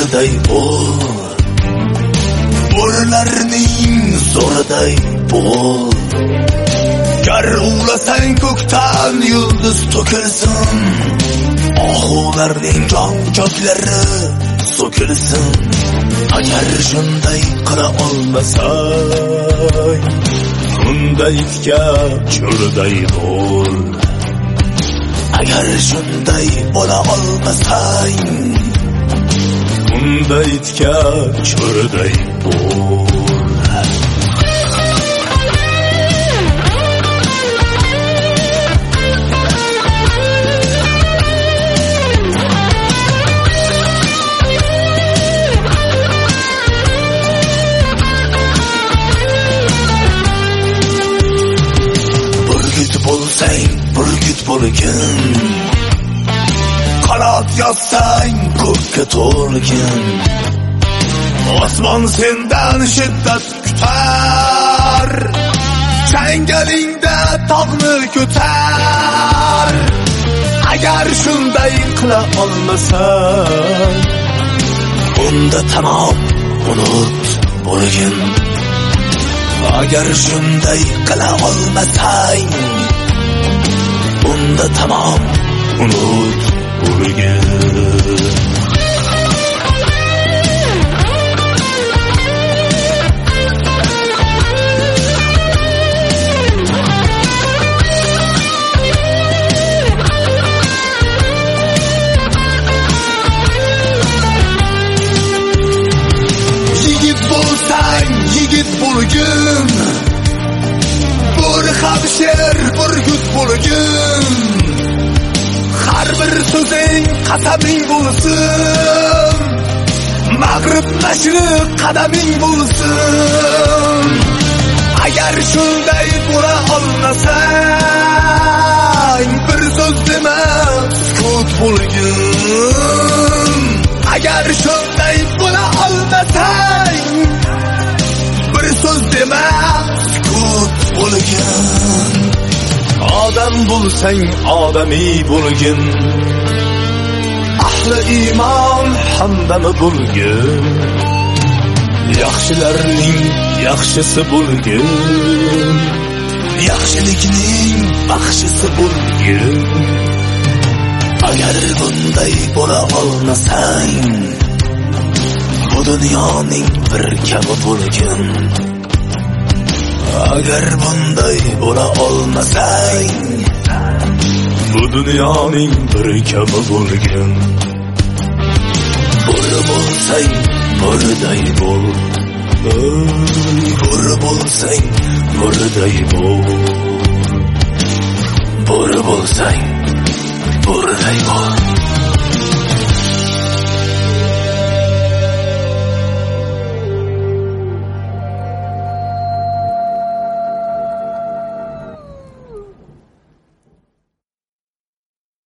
zo'riday bo'l, bo'rilarning zo'riday bo'l. Gar ulasang ko'kdan yulduz to'kilsin, ohularning jonko'klari so'kilsin. Agar shunday qila olmasang, unda itga cho'rday bo'l. Agar shunday bo'la olmasang, unda itga cho'rday bo'l. Burgut bo'lgin, qanot yotsang ko'kka to'lgin. Osmon sendan shiddat kutar, changalingda tog'ni ko'tar. Agar shunday qila olmasang, unda tamom unut bo'lgin. Agar shunday qila olmasang, unda tamom unut bo'lgin. Yigit bo'lsang yigit bo'lgin, bo'ri ham sher burgut bo'lgin. Har bir so'zing qasaming bo'lsin, mag'rib mashriq qadaming bo'lsin. Agar shunday bo'la olmasang, bir so'z dema sukut bo'lgin. Agar shunday bo'la olmasang, bir so'z dema sukut bo'lgin. Odam bo'lsang odamiy bo'lgin, ahli iymon hamdami bo'lgin. Yaxshilarning yaxshisi bo'lgin, yaxshilikning baxshisi bo'lgin. Agar bunday bo'la olmasang, bu dunyoning bir kabi bo'lgin. Agar bunday bo'la olmasang, bu dunyoning bir kabi bo'lgin. Bo'ri bo'lsang bo'riday bo'l, bo'ri bo'lsang bo'riday bo'l. Bo'ri bo'lsang bo'riday bo'l.